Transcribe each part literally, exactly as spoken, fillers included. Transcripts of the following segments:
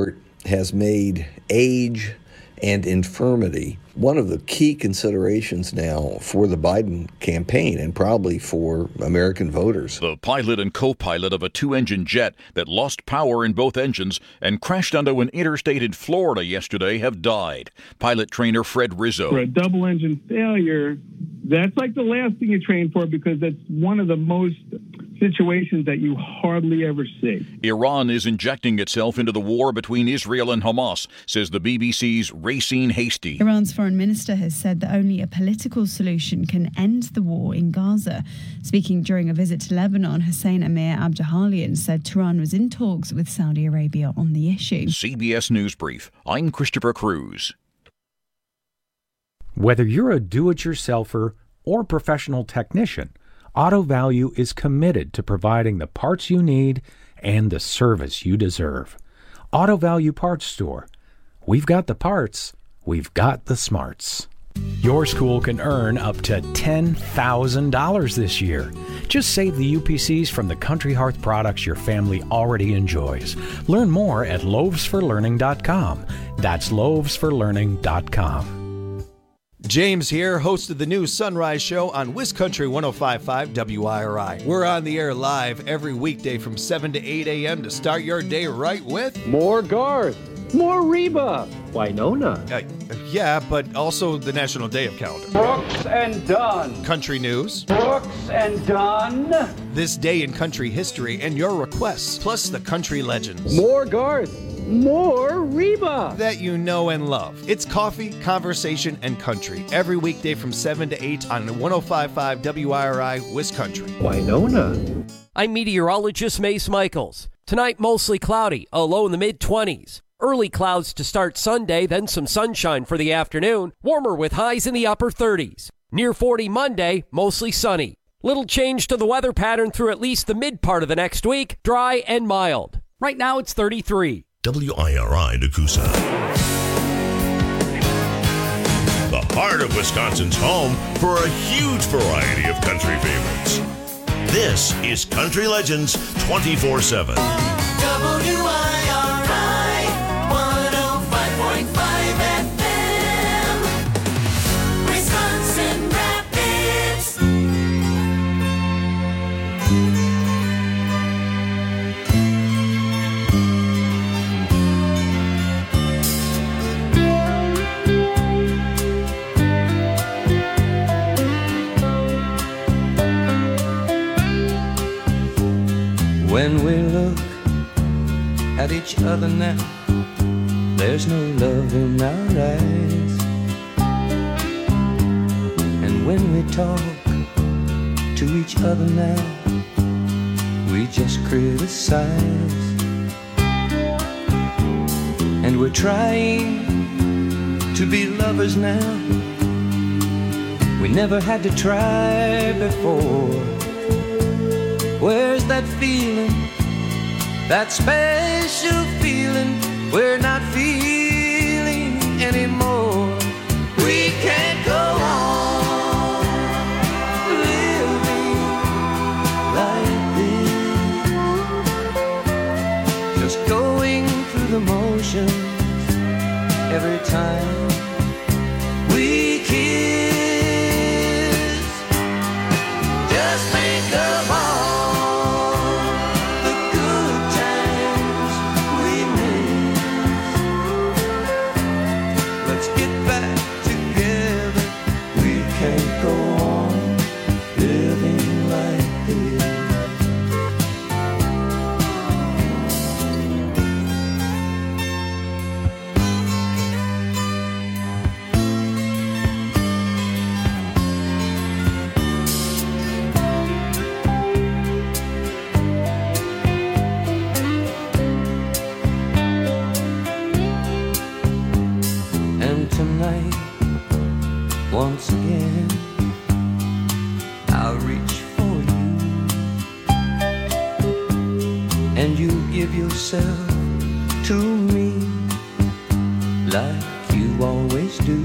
Court has made age and infirmity one of the key considerations now for the Biden campaign and probably for American voters. The pilot and co-pilot of a two-engine jet that lost power in both engines and crashed onto an interstate in Florida yesterday have died. Pilot trainer Fred Rizzo. For a double-engine failure, that's like the last thing you train for because that's one of the most situations that you hardly ever see. Iran is injecting itself into the war between Israel and Hamas, says the B B C's Racine Hasty. Iran's foreign minister has said that only a political solution can end the war in Gaza. Speaking during a visit to Lebanon, Hussein Amir Abdullahian said Tehran was in talks with Saudi Arabia on the issue. C B S News Brief. I'm Christopher Cruz. Whether you're a do-it-yourselfer or professional technician, Auto Value is committed to providing the parts you need and the service you deserve. Auto Value Parts Store. We've got the parts. We've got the smarts. Your school can earn up to ten thousand dollars this year. Just save the U P Cs from the Country Hearth products your family already enjoys. Learn more at loaves for learning dot com. That's loaves for learning dot com. James here, host of the new Sunrise Show on WisCountry one oh five point five W I R I. We're on the air live every weekday from seven to eight a.m. to start your day right with more Garth, more Reba, Winona. Uh, yeah, but also the National Day of Calendar. Brooks and Dunn. Country news. Brooks and Dunn. This day in country history and your requests, plus the country legends. More Garth. More Reba that you know and love. It's coffee, conversation, and country every weekday from seven to eight on one oh five point five W I R I WisCountry. Winona. I'm meteorologist Mace Michaels. Tonight, mostly cloudy, a low in the mid-twenties. Early clouds to start Sunday, then some sunshine for the afternoon. Warmer with highs in the upper thirties. Near forty Monday, mostly sunny. Little change to the weather pattern through at least the mid part of the next week. Dry and mild. Right now, it's thirty-three. W I R I Nakusa. The heart of Wisconsin's home for a huge variety of country favorites. This is Country Legends twenty-four seven. W I R I one oh five point five F M. Wisconsin Rapids. When we look at each other now, there's no love in our eyes. And when we talk to each other now, we just criticize. And we're trying to be lovers now. We never had to try before. Where's that feeling, that special feeling we're not feeling anymore? We can't go on living like this, just going through the motions every time we kiss. Just think of all once again, I'll reach for you, and you give yourself to me like you always do,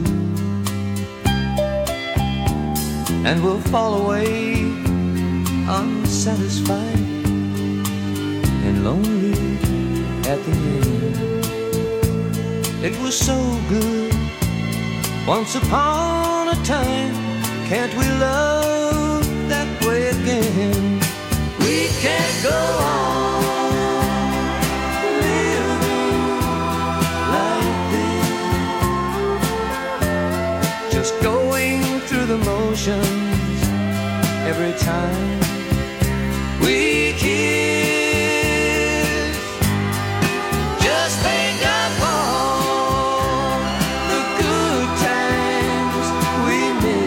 and we'll fall away unsatisfied and lonely at the end. it was so good. Once upon a time, can't we love that way again? We can't go on living like this, just going through the motions every time we kiss. Just think of all the good times we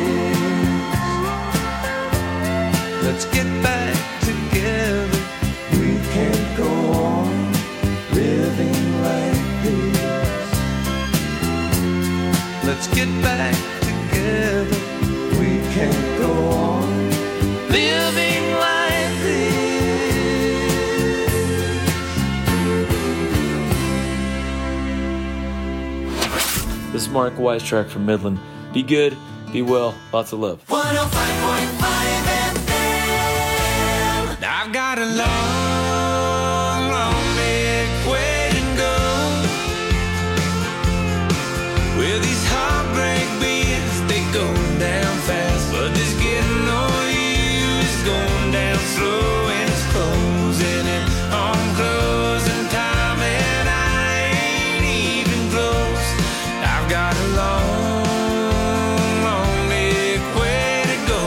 missed. Let's get back together. We can't go on living like this. Let's get back together. We can't go on living like this. This is Mark Weistrack from Midland. Be good, be well, lots of love. one oh five point five F M. I've got a long, long leg way to go. With these heartbreak beats, they go down fast. But this getting on you is going down slow, and it's closing in on closing time, and I ain't even close. I've got a long, long leg way to go.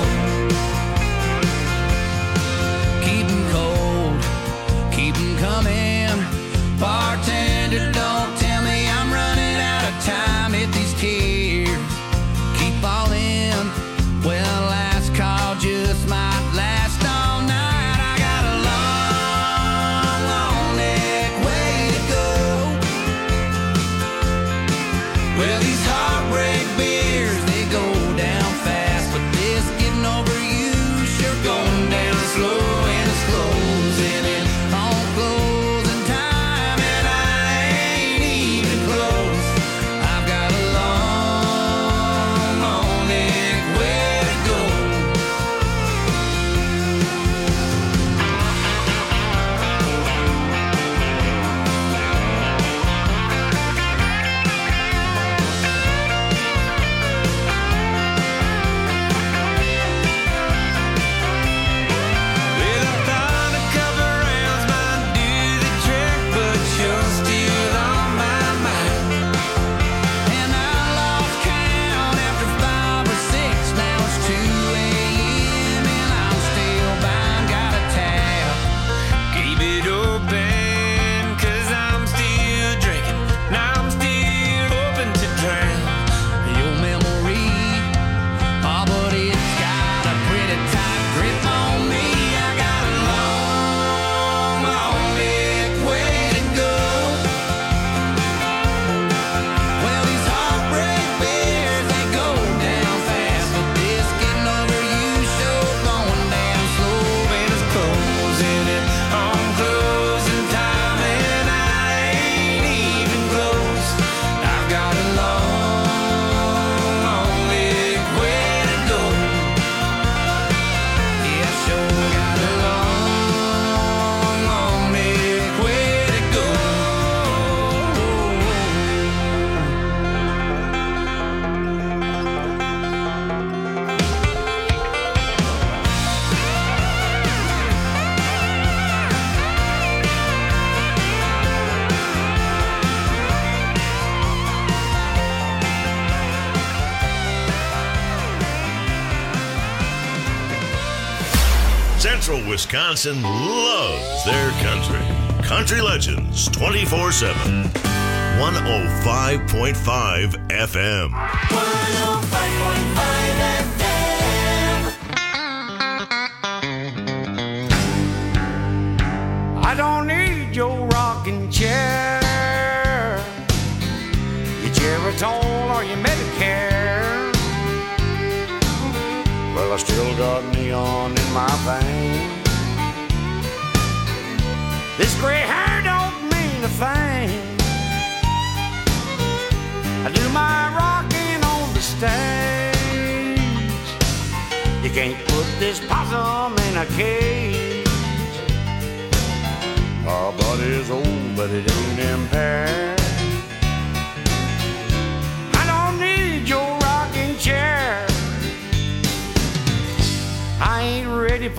Keep 'em cold, keep 'em coming. Bartender, don't tell me I'm running out of time. If these tears keep falling, well, last call just might last all night. I got a long, long neck way to go. Well, these heartbreak beers, they go down fast, but this getting over you sure going down slow, and it's closing in on closing time, and I ain't even close. I've got a long, long neck way to go. Well, I thought a couple rounds might do the trick, but you're still on my mind. And I lost count after five or six. Now it's two a.m. and I'm still bound. Got a tab, keep it open, 'cause I'm still drinking. Now I'm still open to drown your memory. Oh, but it's got a pretty tight grip on me. I got a long, long neck way to go. Well, these heartbreak beers, they go down fast, but this getting over you sure going down slow, and it's closing in on closing time, and I ain't even close. I've got a long, long leg way to go. Yeah, I sure got a long, long leg way to go. Central Wisconsin loves their country. Country Legends twenty-four seven. one oh five point five F M. one oh five point five F M. I don't need your rocking chair, your Geritol or your Medicare. Well, I still got neon in my veins. This gray hair don't mean a thing. I do my rocking on the stage. You can't put this possum in a cage. Our body's old, but it ain't impaired.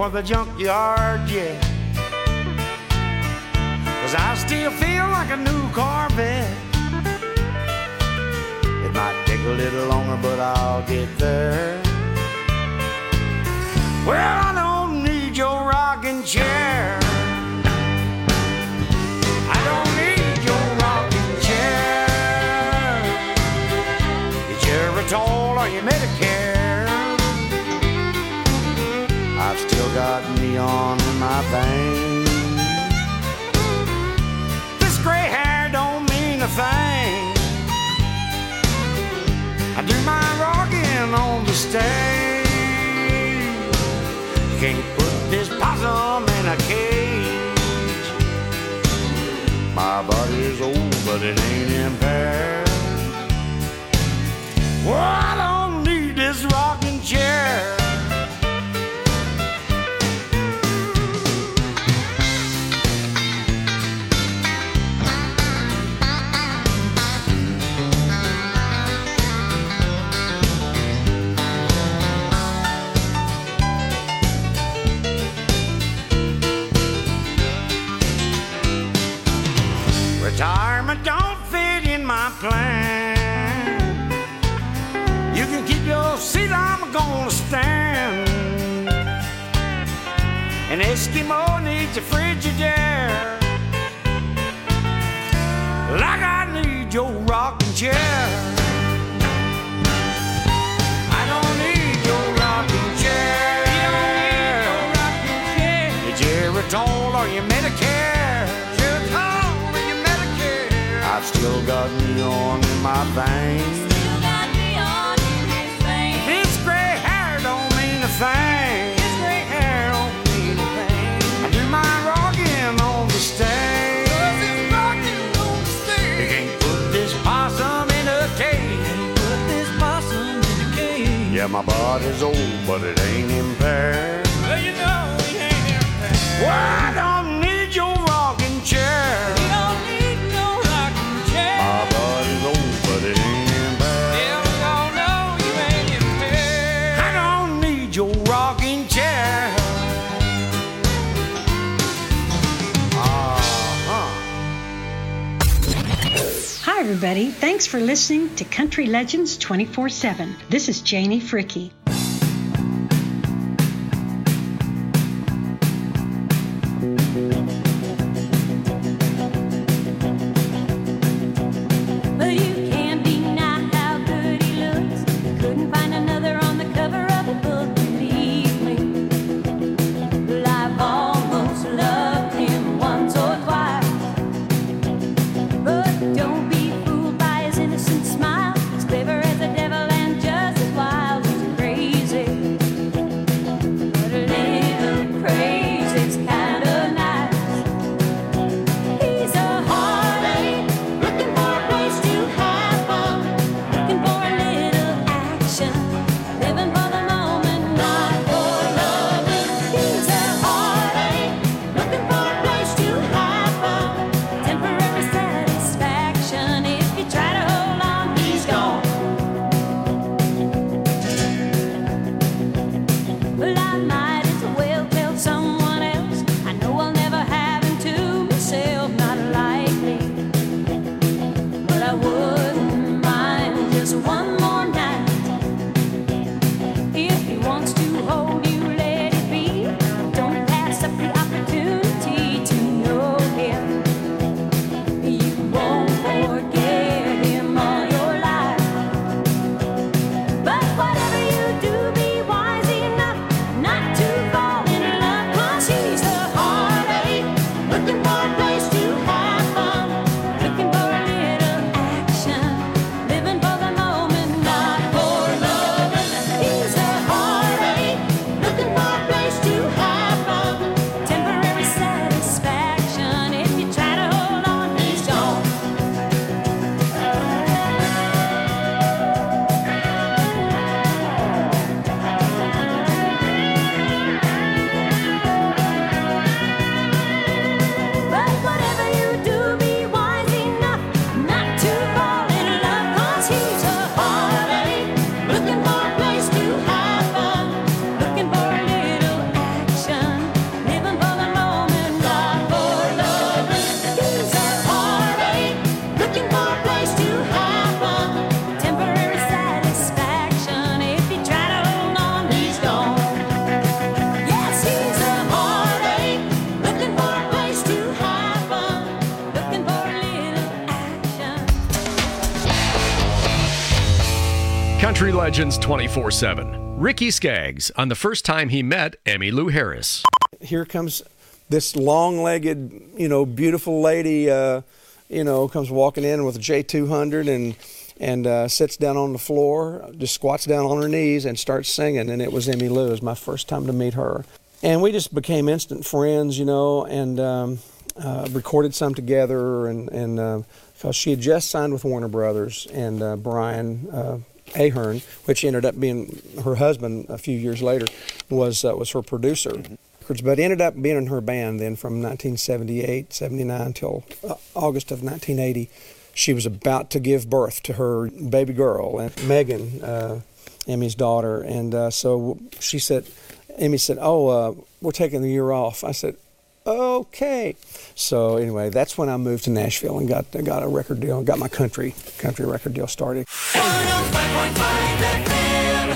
for the junkyard yet. Cause I still feel like a new Corvette. It might take a little longer, but I'll get there. Well, I don't need your rocking chair. I don't need your rocking chair. Your Geritol or your Medicare. I've still got neon in my veins. This gray hair don't mean a thing. I do my rocking on the stage. You can't put this possum in a cage. My body is old, but it ain't impaired. Well, I don't need this rocking chair. Retirement don't fit in my plan. You can keep your seat, I'm gonna stand. An Eskimo needs a Frigidaire, like I need your rocking chair. I don't need your rocking chair. You don't need your rocking chair. Your Geritol or your Medicare. I've still got neon in my veins. Still got neon in his veins. This gray hair don't mean a thing. This gray hair don't mean a thing. I do my rocking on the stage. Cause it's rocking on the stage. You can't put this possum in a cage. Can't put this possum in a cage. Yeah, my body's old, but it ain't impaired. Well, you know it ain't impaired. Well, I don't need your rocking chair. You don't need my body's old, but it ain't impaired. Yeah, we all know you ain't impaired. I don't need your rocking chair. Uh-huh. Hi, everybody. Thanks for listening to Country Legends twenty-four seven. This is Janie Fricky. Satisfaction. Country Legends twenty-four seven. Ricky Skaggs on the first time he met Emmylou Harris. Here comes this long-legged, you know, beautiful lady, uh, you know, comes walking in with a J two hundred and and uh, sits down on the floor, just squats down on her knees and starts singing. And it was Emmylou. It was my first time to meet her. And we just became instant friends, you know, and um, uh, recorded some together. And, and uh, because she had just signed with Warner Brothers, and uh, Brian uh, Ahern, which ended up being her husband a few years later, was uh, was her producer. But ended up being in her band then from nineteen seventy-eight, seventy-nine till uh, August of nineteen eighty. She was about to give birth to her baby girl, and Megan, uh, Emmy's daughter. And uh, so she said, Emmy said, oh, uh, we're taking the year off. I said, okay. So anyway, that's when I moved to Nashville and got got a record deal, got my country country record deal started. one oh five point five F M.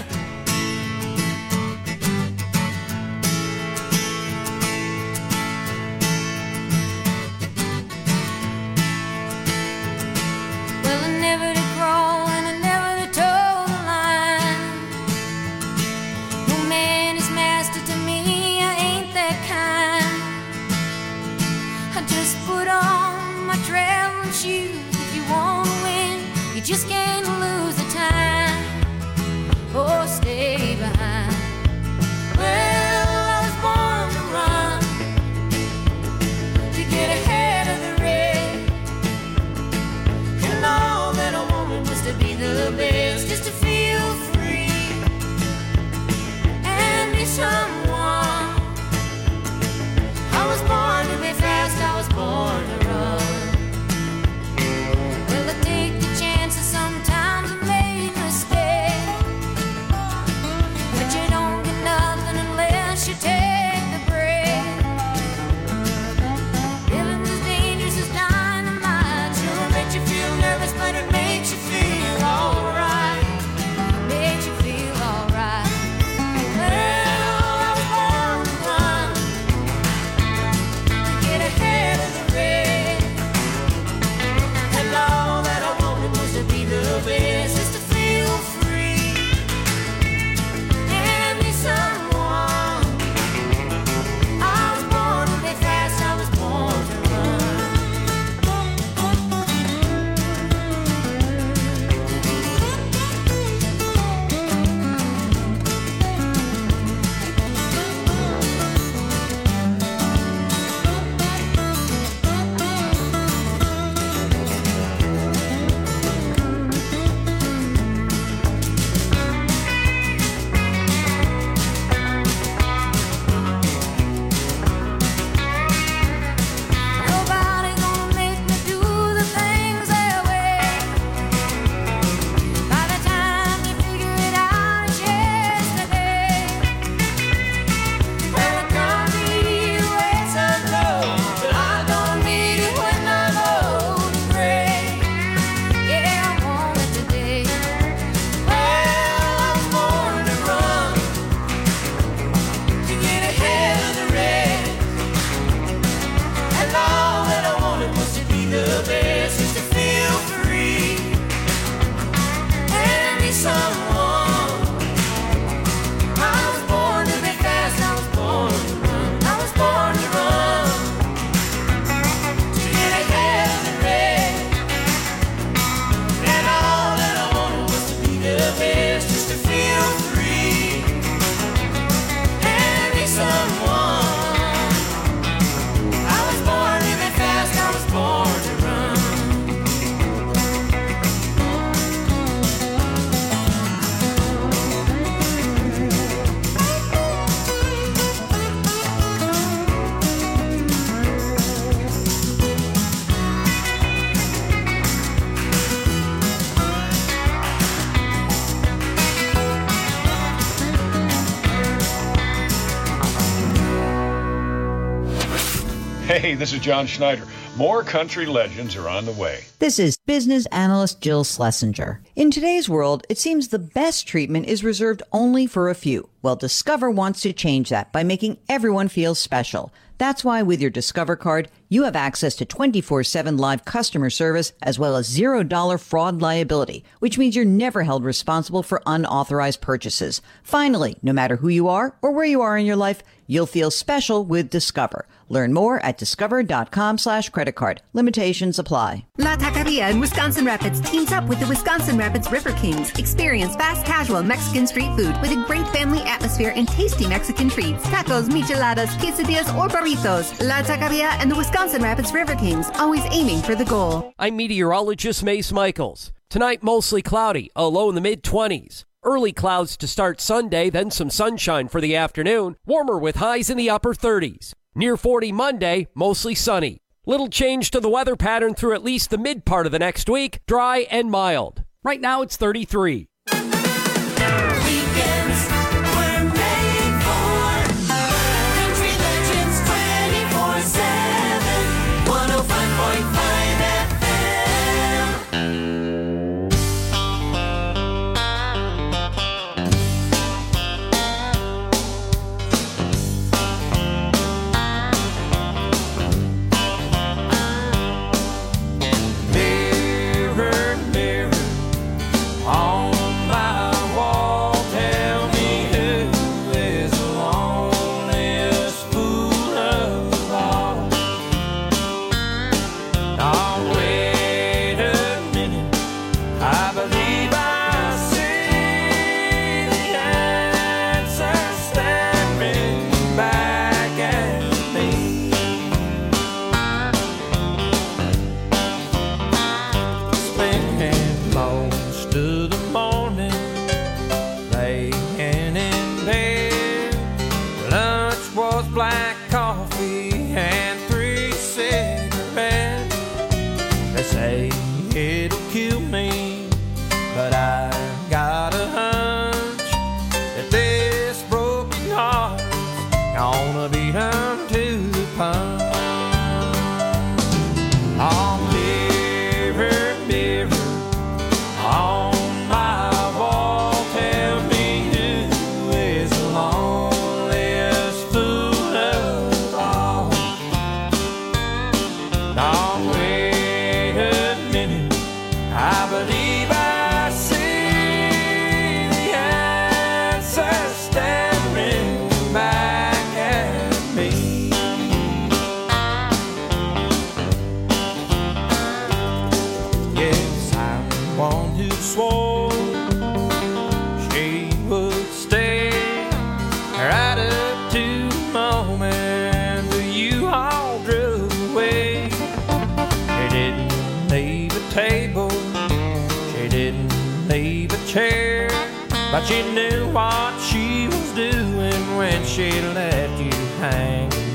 Well, I never did crawl and I never did toe the line. No man is master to me, I ain't that kind. I just put on my traveling shoes. If you want to win, you just can't lose the time or stay behind. Well, I was born to run, to get ahead of the race. And all that I wanted was to be the best, just to feel free and be someone. I was born to be fast, I was born to run. Well, I take the chances, sometimes I make mistakes, but you don't get nothing unless you take the break. Living's as dangerous as dynamite. Sure makes you feel nervous, but it makes you feel alright. Makes you feel alright. Well, I was born to run, to get ahead of the race. And all that I wanted was to be the best, just to feel free and be someone. I was born to be fast, I was born to Nobody gonna make me do the things their way. By the time you figure it out, it's yesterday. Well, I can't be way so low, but I don't need it when I'm old and gray. Yeah, I want it today. Well, I was born to run, to get ahead of the race. And all that I wanted was to be the best, just to feel free and be someone. I was born to be fast, I was born to run. I was born to run, to get ahead of the race. And all that I wanted was to be the best, just to feel free and be someone. I was born to be fast, I was born to run. Hey, this is John Schneider. More country legends are on the way. This is business analyst Jill Schlesinger. In today's world, it seems the best treatment is reserved only for a few. Well, Discover wants to change that by making everyone feel special. That's why with your Discover card, you have access to twenty-four seven live customer service as well as zero dollar fraud liability, which means you're never held responsible for unauthorized purchases. Finally, no matter who you are or where you are in your life, you'll feel special with Discover. Learn more at discover.com slash credit card. Limitations apply. La Taqueria in Wisconsin Rapids teams up with the Wisconsin Rapids River Kings. Experience fast, casual Mexican street food with a great family atmosphere and tasty Mexican treats. Tacos, micheladas, quesadillas, or burritos. La Taqueria and the Wisconsin Rapids River Kings, always aiming for the goal. I'm meteorologist Mace Michaels. Tonight, mostly cloudy, a low in the mid-twenties. Early clouds to start Sunday, then some sunshine for the afternoon. Warmer with highs in the upper thirties. Near forty Monday, mostly sunny. Little change to the weather pattern through at least the mid part of the next week, dry and mild. Right now it's thirty-three. Weekends were made for Country Legends twenty-four seven, one oh five point five F M. But you knew what she was doing when she left you hanging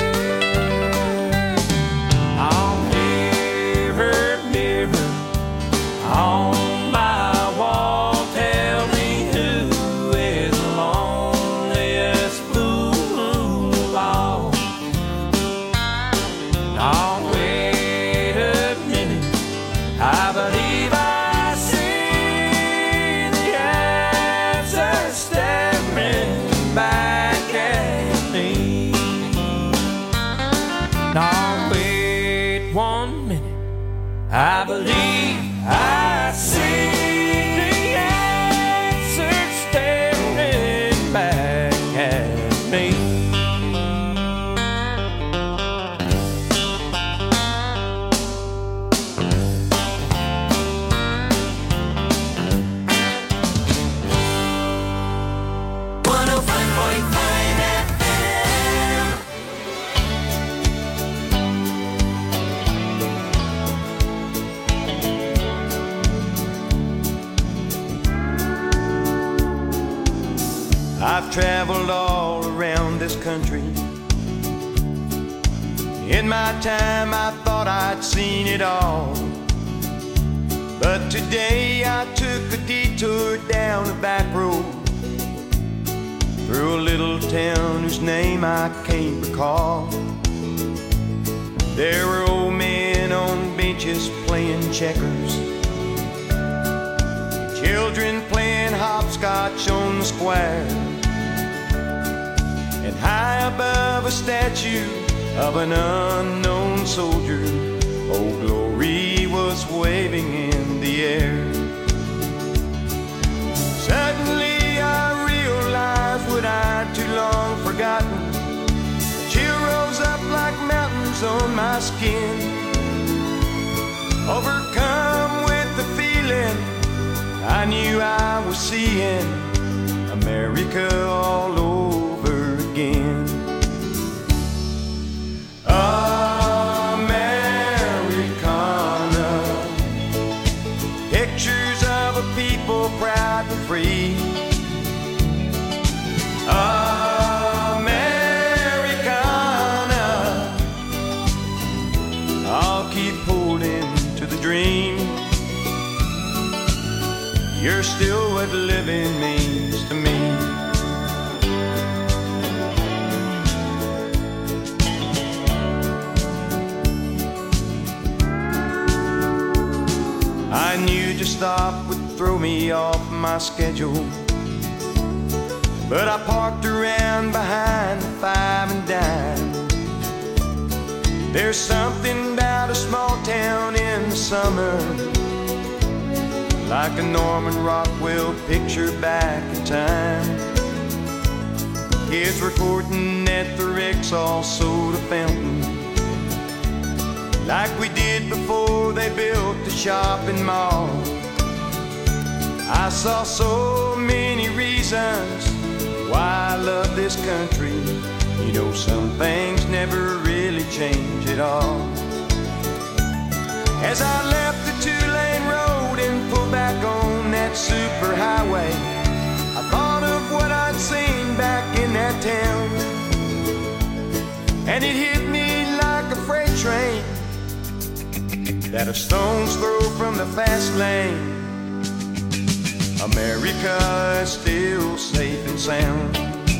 there. Oh, mirror, mirror on my wall, tell me who is the loneliest fool of all. Oh, wait a minute, I believe I back at me. Now wait one minute, I believe I see the answer staring back at me. I've traveled all around this country. In my time I thought I'd seen it all, but today I took a detour down a back road through a little town whose name I can't recall. There were old men benches playing checkers. Children playing hopscotch on the square. And high above a statue of an unknown soldier, Old Glory was waving in the air. Suddenly I realized what I'd too long forgotten. A chill rose up like mountains on my skin. Overcome with the feeling, I knew I was seeing America all over again. Americana, pictures of a people proud and free. Americana, I'll keep holding to the dream. You're still what living means to me. I knew to stop would throw me off my schedule, but I parked around behind the Five and Dime. There's something about a small town in the summer, like a Norman Rockwell picture back in time. Kids recording at the Rexall soda fountain, like we did before they built the shopping mall. I saw so many reasons why I love this country. You know, some things never really change at all. As I left the two-lane road and pulled back on that superhighway, I thought of what I'd seen back in that town, and it hit me like a freight train that a stone's throw from the fast lane. America is still safe and sound.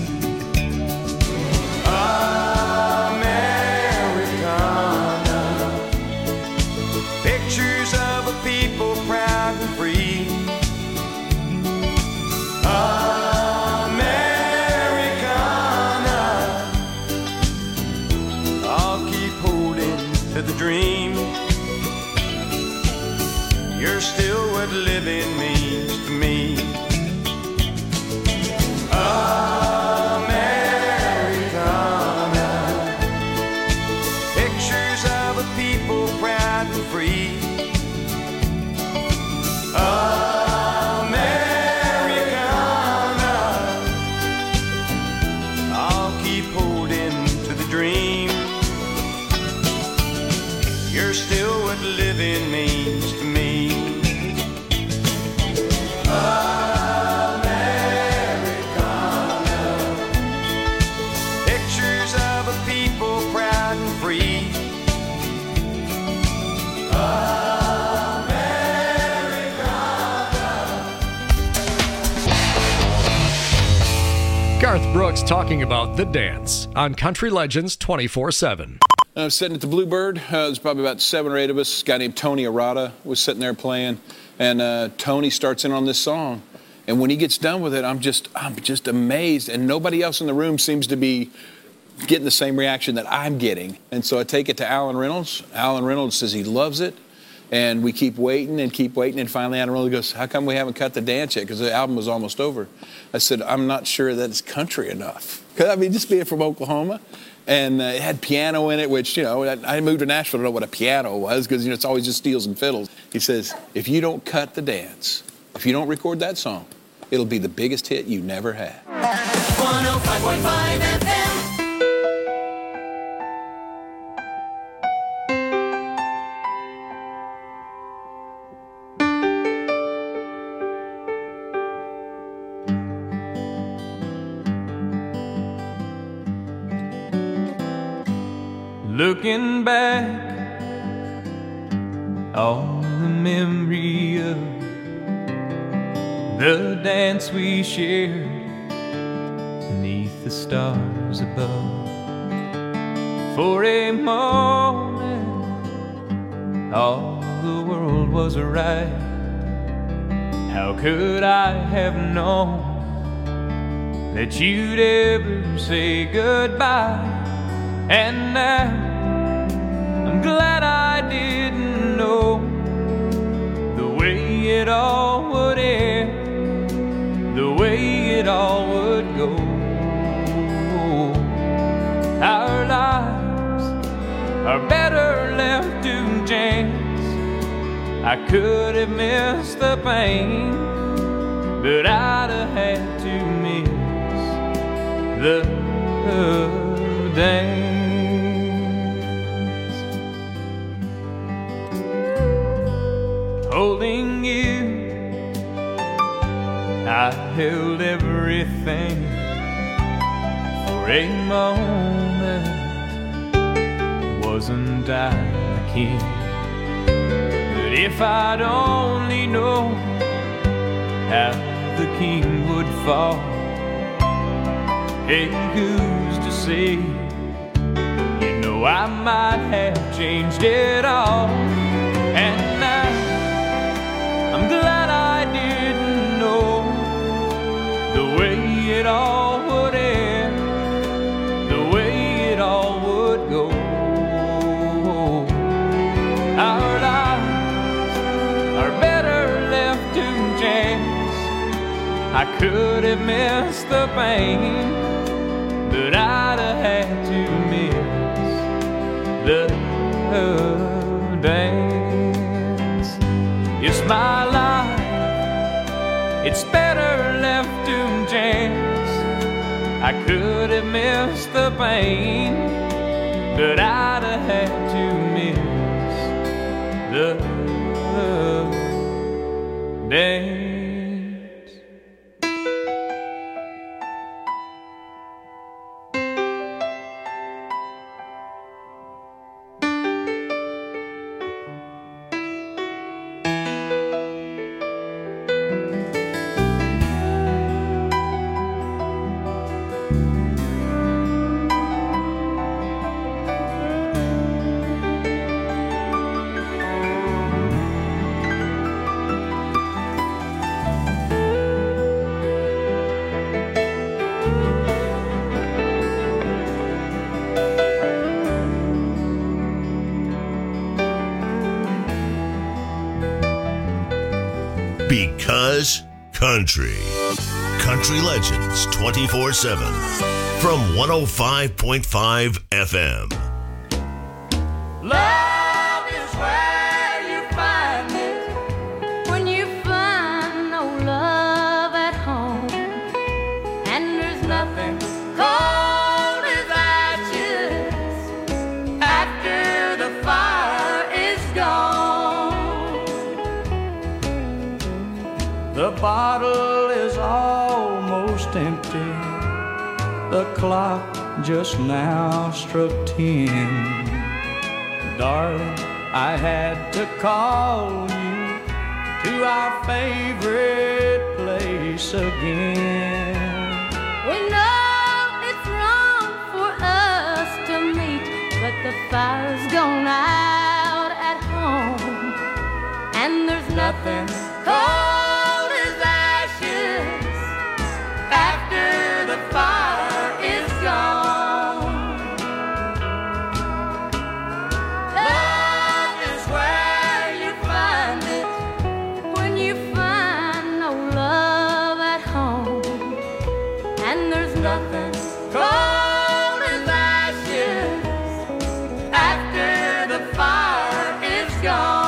Americana, pictures of a people proud and free. Americana, I'll keep holding to the dream. You're still what living means to me. Americana, pictures of a people proud and free. Americana, I'll keep holding to the dream. You're still what living means to me. Americana, pictures of a people proud and free. Garth Brooks talking about The Dance on Country Legends twenty-four seven. I was sitting at the Bluebird. Uh, there's probably about seven or eight of us. A guy named Tony Arata was sitting there playing, and uh, Tony starts in on this song. And when he gets done with it, I'm just, I'm just amazed. And nobody else in the room seems to be getting the same reaction that I'm getting. And so I take it to Alan Reynolds. Alan Reynolds says he loves it. And we keep waiting and keep waiting. And finally, Alan Reynolds goes, "How come we haven't cut the dance yet?" Because the album was almost over. I said, "I'm not sure that it's country enough." Because, I mean, just being from Oklahoma. And uh, it had piano in it, which, you know, I, I moved to Nashville to know what a piano was, because, you know, it's always just steels and fiddles. He says, "If you don't cut the dance, if you don't record that song, it'll be the biggest hit you never had." one oh five point five F M. Looking back on the memory of the dance we shared beneath the stars above. For a moment all the world was right. How could I have known that you'd ever say goodbye? And now I'm glad I didn't know the way it all would end, the way it all would go. Our lives are better left to chance. I could have missed the pain, but I'd have had to miss the dance. Holding you, I held everything for a moment. Wasn't I the king? But if I'd only known how the king would fall, hey, who's to say? You know I might have changed it all. And now I'm glad I didn't know the way it all would end, the way it all would go. Our lives are better left to chance. I could have missed the pain, but I'd have had to miss the dance. It's my life, it's better left to chance. I could have missed the pain, but I'd have had to miss the dance. Because country. Country Legends twenty-four seven from one oh five point five F M. Love is where you find it when you find no love at home, and there's nothing cold as ashes after the fire is gone. The bottle is almost empty. The clock just now struck ten. Darling, I had to call you to our favorite place again. We know it's wrong for us to meet, but the fire's gone out at home, and there's nothing cold as ashes after the fire is gone. Love is where you find it when you find no love at home, and there's nothing cold as ashes after the fire is gone.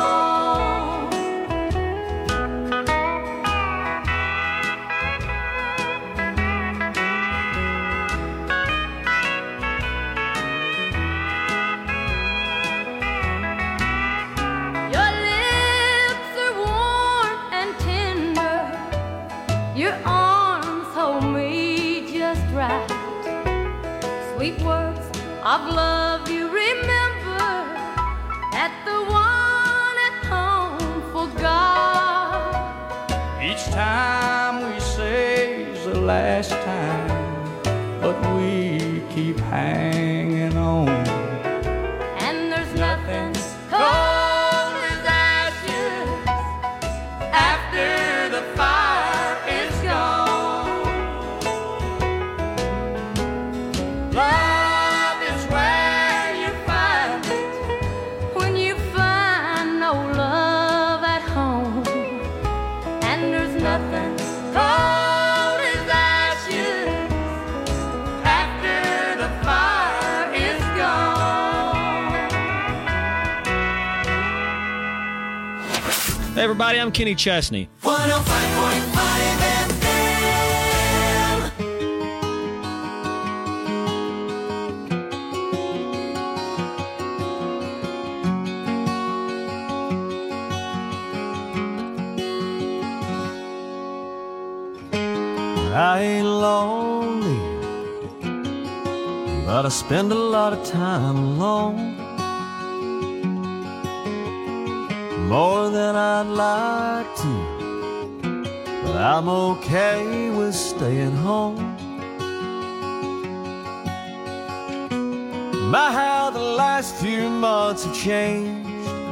Your lips are warm and tender, your arms hold me just right. Sweet words of love you remember that the one at home forgot. Each time we say is the last time, but we keep hanging on. And there's nothing cold Hey, everybody, I'm Kenny Chesney. one oh five point five F M. I ain't lonely, but I spend a lot of time alone. More than I'd like to, but I'm okay with staying home. My, how the last few months have changed.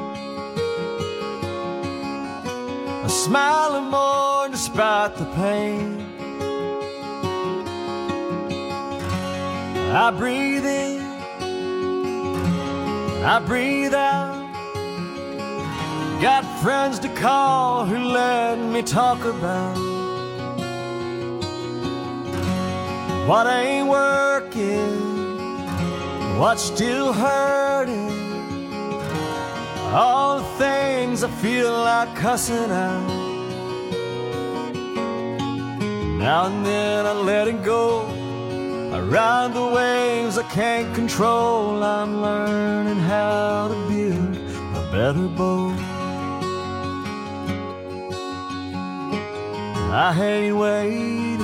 I'm smiling more despite the pain. I breathe in, I breathe out. Got friends to call who let me talk about what ain't working, what's still hurting, all the things I feel like cussing out. Now and then I let it go. I ride the waves I can't control. I'm learning how to build a better boat. I hate waiting.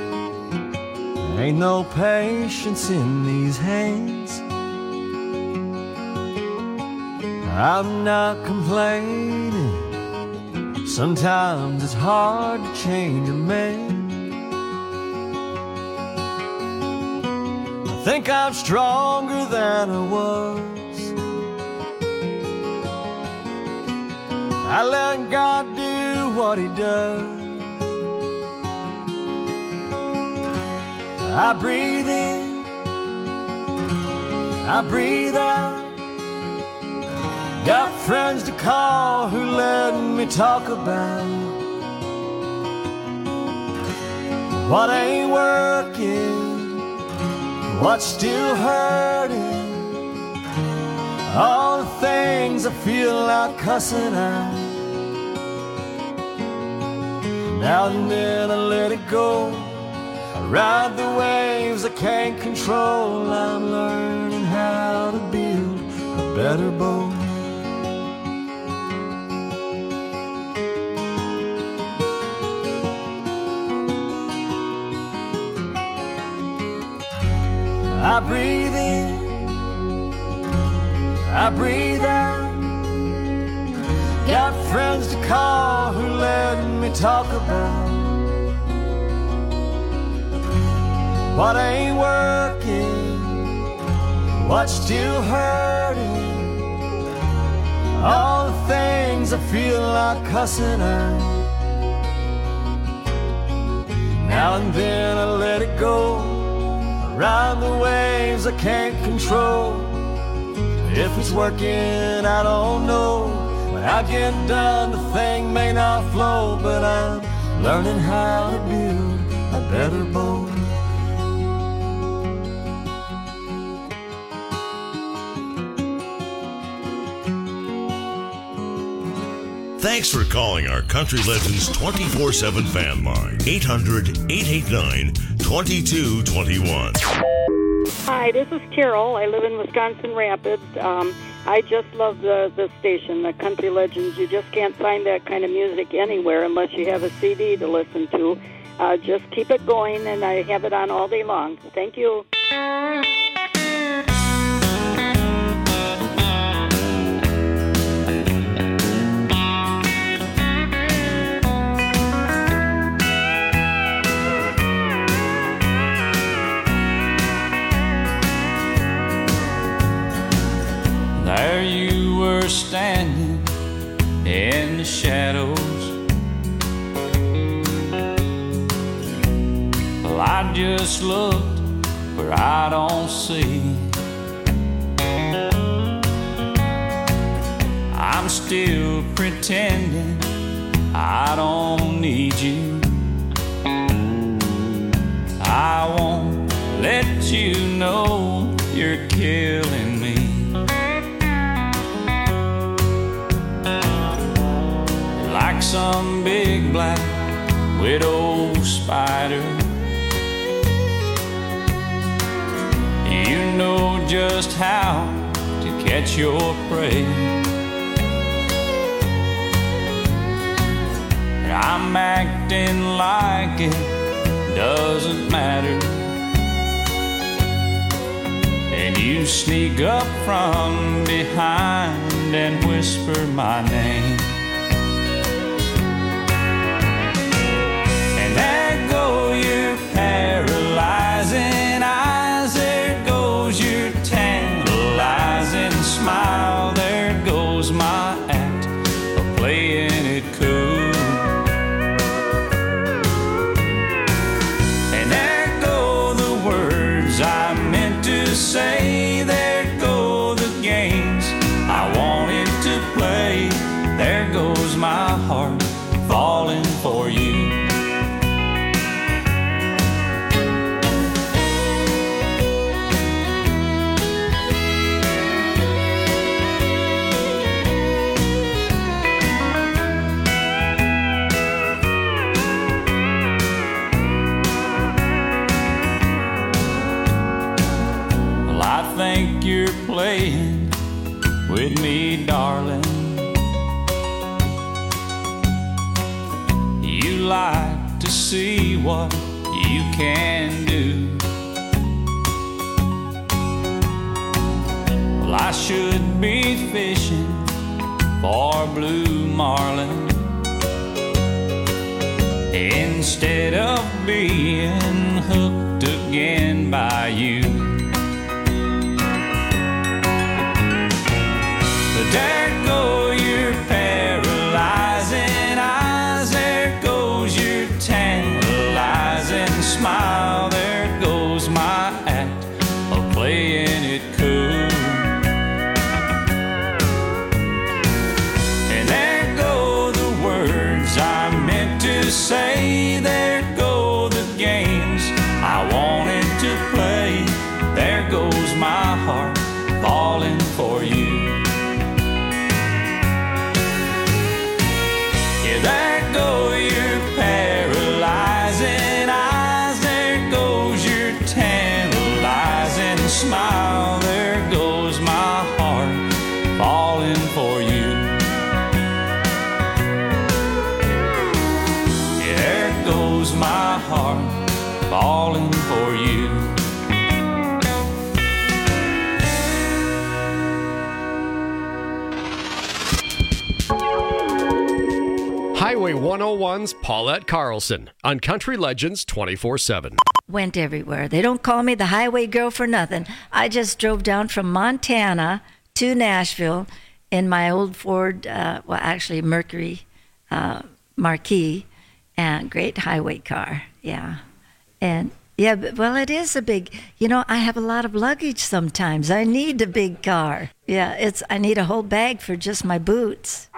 Ain't no patience in these hands. I'm not complaining. Sometimes it's hard to change a man. I think I'm stronger than I was. I let God do what He does. I breathe in, I breathe out. Got friends to call who let me talk about what ain't working, what's still hurting, all the things I feel like cussing out. Now and then I let it go. I ride the waves I can't control. I'm learning how to build a better boat. I breathe in, I breathe out. Got friends to call who let me talk about what ain't working, what's still hurting, all the things I feel like cussing out. Now and then I let it go. I ride the waves I can't control. If it's working, I don't know. When I get done, the thing may not flow, but I'm learning how to build a better boat. Thanks for calling our Country Legends twenty-four seven fan line. eight hundred, eight eight nine, two two two one. Hi, this is Carol. I live in Wisconsin Rapids. Um, I just love the, the station, the Country Legends. You just can't find that kind of music anywhere unless you have a C D to listen to. Uh, just keep it going, and I have it on all day long. Thank you. There you were standing in the shadows. Well, I just looked where I don't see. I'm still pretending I don't need you. I won't let you know you're killing me. some big black widow spider. You know just how to catch your prey. I'm acting like it doesn't matter, and you sneak up from behind and whisper my name. And there go your paralyzing eyes, there goes your tantalizing smile, there goes my act of playing it cool. I meant to say, there go the games I wanted to play. There goes my heart falling for you. Think you're playing with me, darling. You like to see what you can do. Well, I should be fishing for blue marlin instead of being hooked again by you. There go your paralyzing eyes, there goes your tantalizing smile, there goes my act of playing it cool. And there go the words I meant to say, there go the games I wanted to play, there goes my heart falling for you. There go your paralyzing eyes, there goes your tantalizing smile, there goes my heart falling for you. Yeah, there goes my heart falling for you. Highway one oh one's Paulette Carlson on Country Legends twenty-four seven. Went everywhere. They don't call me the highway girl for nothing. I just drove down from Montana to Nashville in my old Ford, uh, well, actually Mercury uh, Marquis, and great highway car. Yeah. And yeah, but, well, it is a big, you know, I have a lot of luggage sometimes. I need a big car. Yeah, it's, I need a whole bag for just my boots.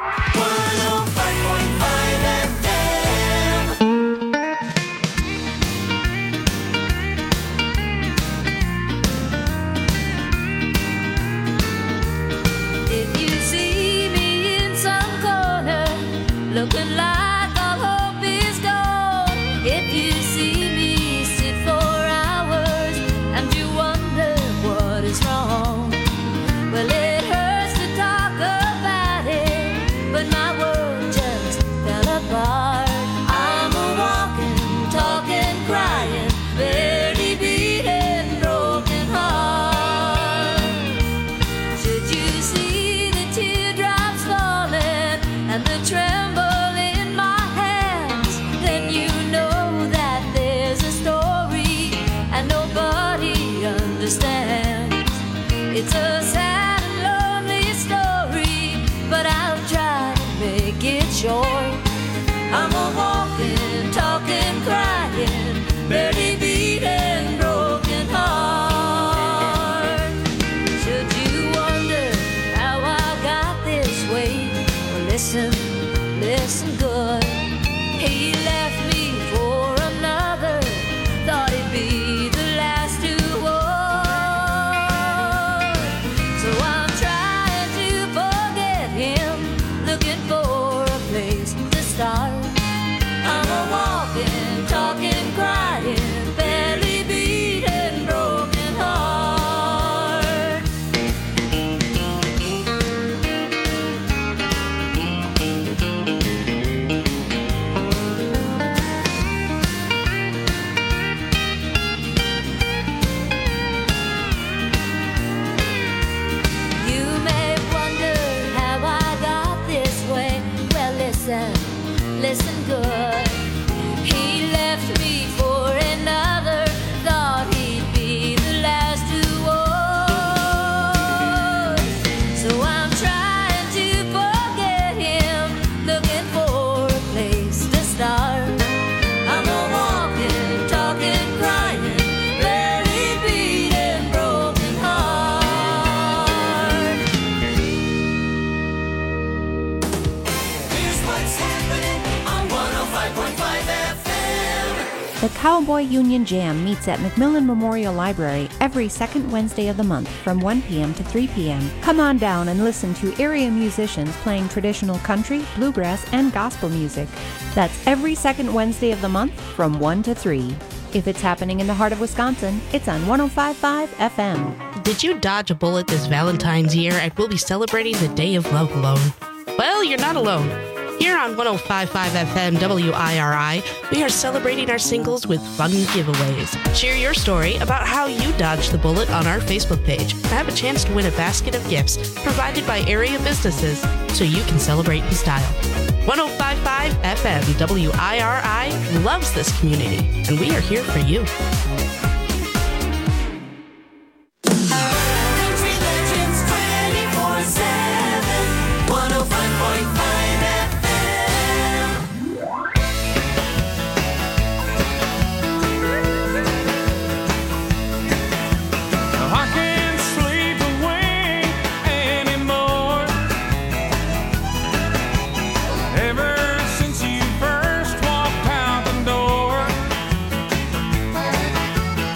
Looking like all hope is gone. If you see me sit for hours and you wonder what is wrong, well, it hurts to talk about it, but my world just fell apart. I'm a walking, talking, crying, barely beating, broken heart. Should you see the teardrops falling and the tremble in my hands, then you know that there's a story and nobody understands. It's a sad and lonely story, but I'll try to make it short. I'm a walking, talking, crying, barely beating, broken heart. Should you wonder how I got this way, well, listen, listen good. He left me for another, thought it'd be the last to war. So I'm trying to forget him, looking for a place to start. listen good. He left me for another, thought he'd be the last who would. So I'm trying to forget him, looking for a place to start. I'm a walking, talking, crying, barely beating, broken heart. Here's what's happening on one oh five point five F M. The Cowboy Union Jam meets at McMillan Memorial Library every second Wednesday of the month from one p.m. to three p.m. Come on down and listen to area musicians playing traditional country, bluegrass, and gospel music. That's every second Wednesday of the month from one to three. If it's happening in the heart of Wisconsin, it's on one oh five point five F M. Did you dodge a bullet this Valentine's year and we'll be celebrating the Day of Love alone? Well, you're not alone. Here on one oh five point five F M W I R I, we are celebrating our singles with fun giveaways. Share your story about how you dodged the bullet on our Facebook page and have a chance to win a basket of gifts provided by area businesses so you can celebrate in style. one oh five point five F M W I R I loves this community, and we are here for you. Country Legends twenty-four seven, one oh five point five F M. I can't sleep away anymore. Ever since you first walked out the door,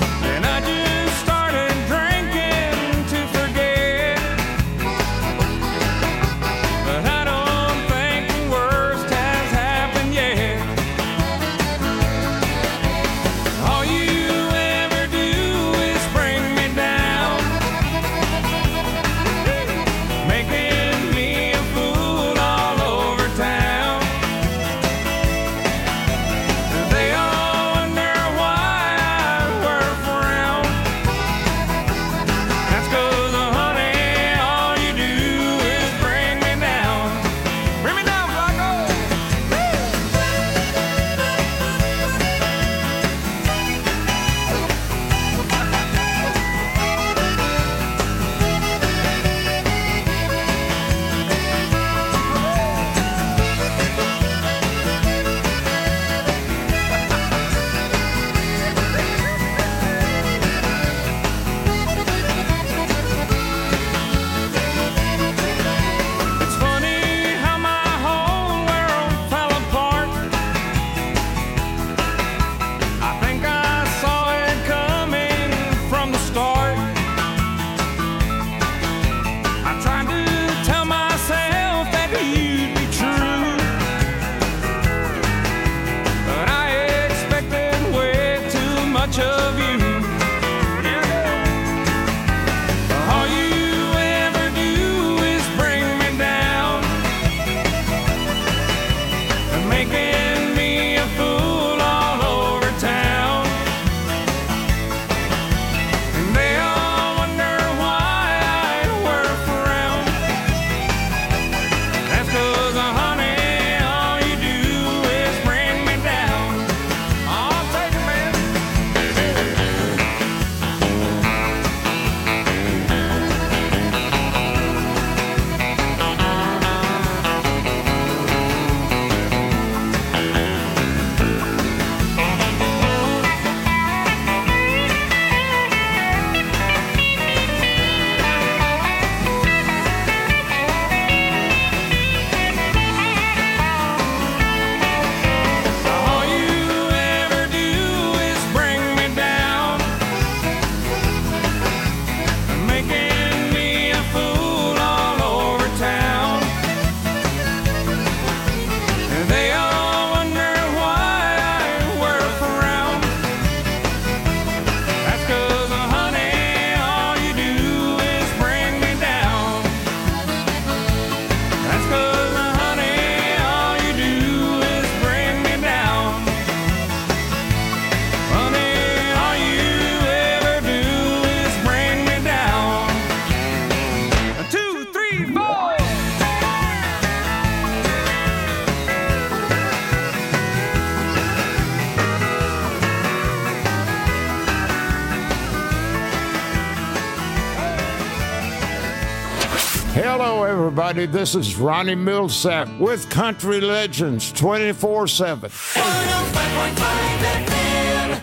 Hello, everybody. This is Ronnie Millsap with Country Legends twenty-four seven. one oh five point five F M.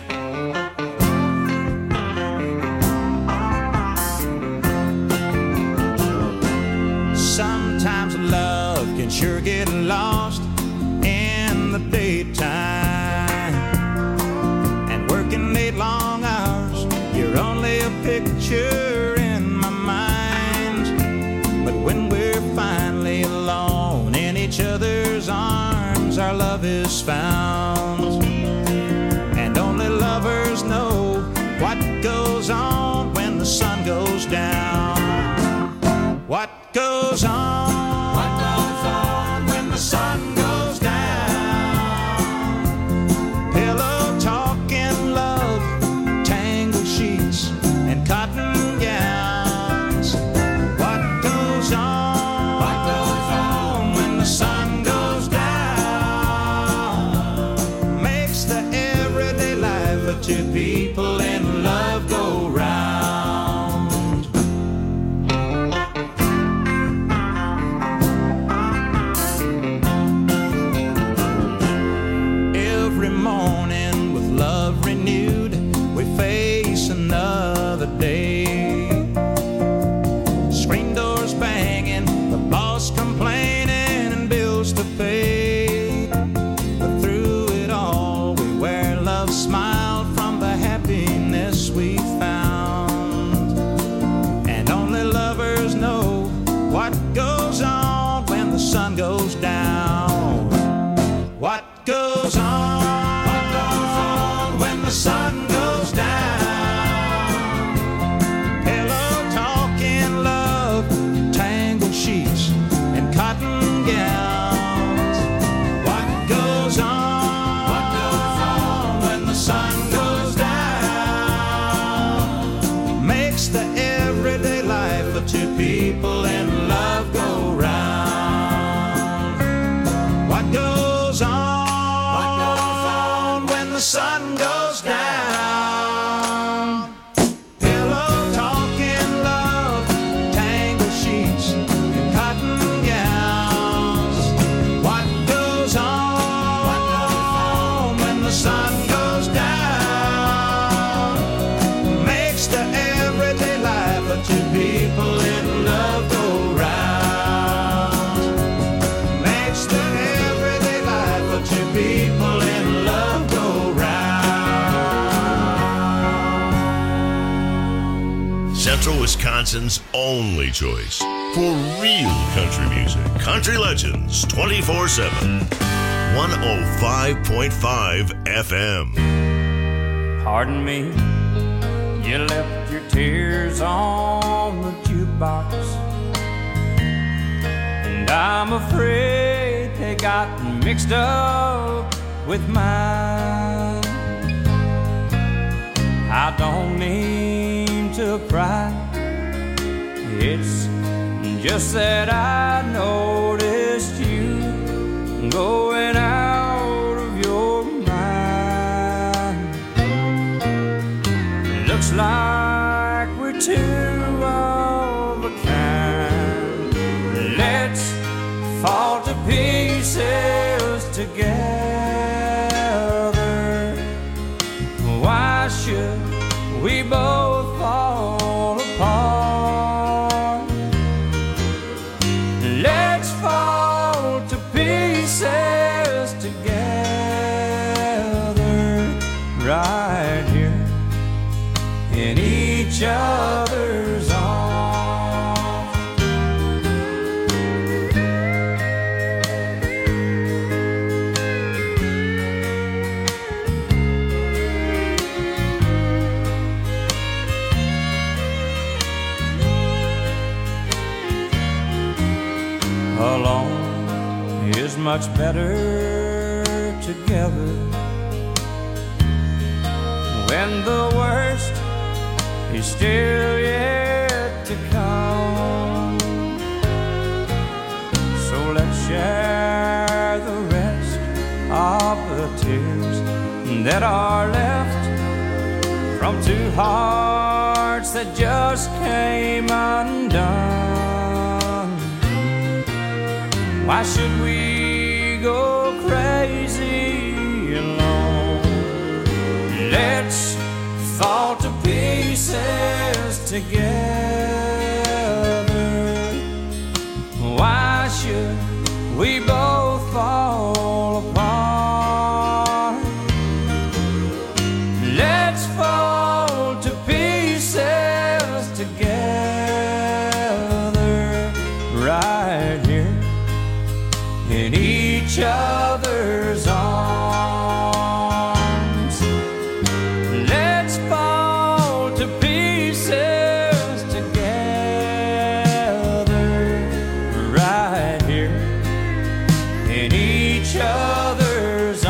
Sometimes love can sure get lost in the daytime, and working eight long hours, you're only a picture in my mind. But when we're finally alone in each other's arms, our love is found. And only lovers know what goes on when the sun goes down. What goes on? What goes on when the sun goes down? Pillow talking love, tangled sheets and cotton gowns. What goes on? What goes on when the sun goes down? Makes the everyday life of two people in love go round. Every morning with love renewed, we face another day. Screen doors banging, the boss complaining, and bills to pay. But through it all, we wear love's smile from the happiness we found. And only lovers know what goes on when the sun goes down. What goes on? What goes on when the sun goes down? Pillow talking love, tangled sheets and cotton gowns. What goes on? What goes on when the sun goes down? Makes the everyday life of two people in love go round. What goes on? What goes on when the sun goes down? Pillow talking love, tangled sheets and cotton gowns. What goes on? What goes on when the sun goes down? Makes the everyday life of two people in love go round. Makes the everyday life of two people in love go round. Central Wisconsin's only choice for real country music. Country Legends twenty-four seven. one oh five point five F M. Pardon me, you left your tears on the jukebox, and I'm afraid they got mixed up with mine. I don't mean to pry, it's just that I noticed you going out of your mind. Looks like we're two of a kind. Let's fall to pieces together. Why should we both fall apart? Let's fall to pieces together right here in each other's arms. Alone is much better together. When the worst is still yet to come, so let's share the rest of the tears that are left from two hearts that just came undone. Why should we go crazy alone? Let's fall to pieces together. Why should we both fall apart? Let's fall to pieces together right here in each other's arms. Let's fall to pieces together right here in each other's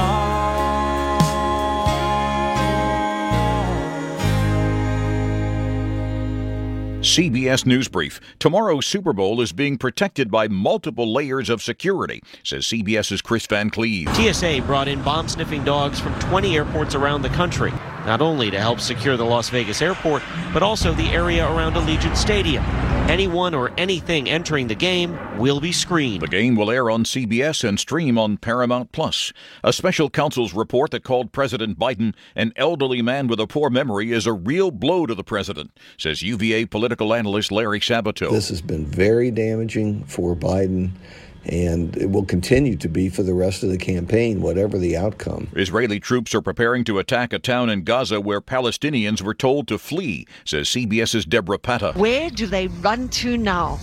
arms. C B S News Brief. Tomorrow's Super Bowl is being protected by multiple layers of security, says CBS's Chris Van Cleve. T S A brought in bomb-sniffing dogs from twenty airports around the country, not only to help secure the Las Vegas airport, but also the area around Allegiant Stadium. Anyone or anything entering the game will be screened. The game will air on C B S and stream on Paramount Plus. A special counsel's report that called President Biden an elderly man with a poor memory is a real blow to the president, says U V A political analyst Larry Sabato. This has been very damaging for Biden, and it will continue to be for the rest of the campaign, whatever the outcome. Israeli troops are preparing to attack a town in Gaza where Palestinians were told to flee, says CBS's Deborah Patta. Where do they run to now?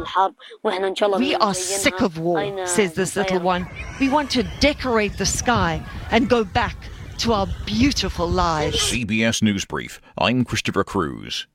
We are sick of war, says this little one. We want to decorate the sky and go back to our beautiful lives. C B S News Brief. I'm Christopher Cruz.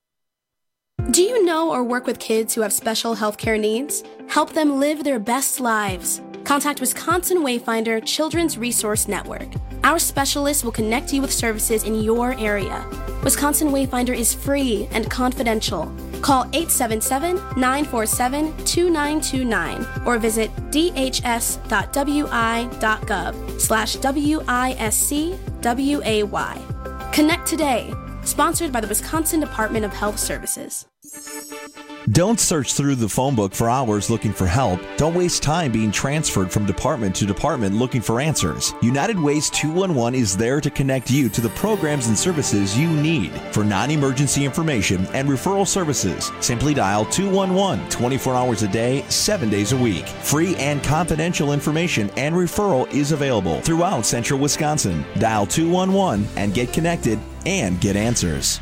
Do you know or work with kids who have special healthcare needs? Help them live their best lives. Contact Wisconsin Wayfinder Children's Resource Network. Our specialists will connect you with services in your area. Wisconsin Wayfinder is free and confidential. Call eight seven seven, nine four seven, two nine two nine or visit d h s dot w i dot gov slash W I S C W A Y. Connect today. Sponsored by the Wisconsin Department of Health Services. Don't search through the phone book for hours looking for help. Don't waste time being transferred from department to department looking for answers. United Ways two one one is there to connect you to the programs and services you need. For non-emergency information and referral services, simply dial two one one twenty-four hours a day, seven days a week. Free and confidential information and referral is available throughout central Wisconsin. Dial two one one and get connected and get answers.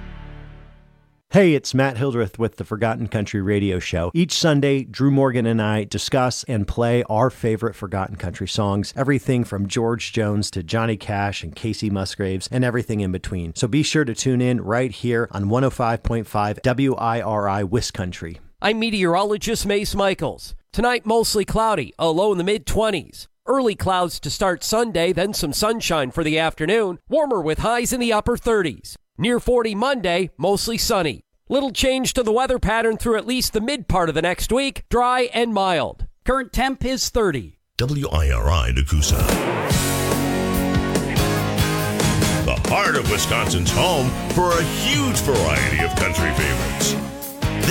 Hey, it's Matt Hildreth with the Forgotten Country Radio Show. Each Sunday, Drew Morgan and I discuss and play our favorite Forgotten Country songs, everything from George Jones to Johnny Cash and Casey Musgraves and everything in between. So be sure to tune in right here on one oh five point five W I R I Wiscountry. I'm meteorologist Mace Michaels. Tonight, mostly cloudy, a low in the mid-twenties. Early clouds to start Sunday, then some sunshine for the afternoon. Warmer with highs in the upper thirties. Near forty Monday, mostly sunny. Little change to the weather pattern through at least the mid part of the next week. Dry and mild. Current temp is thirty. W I R I Nakusa. The heart of Wisconsin's home for a huge variety of country favorites.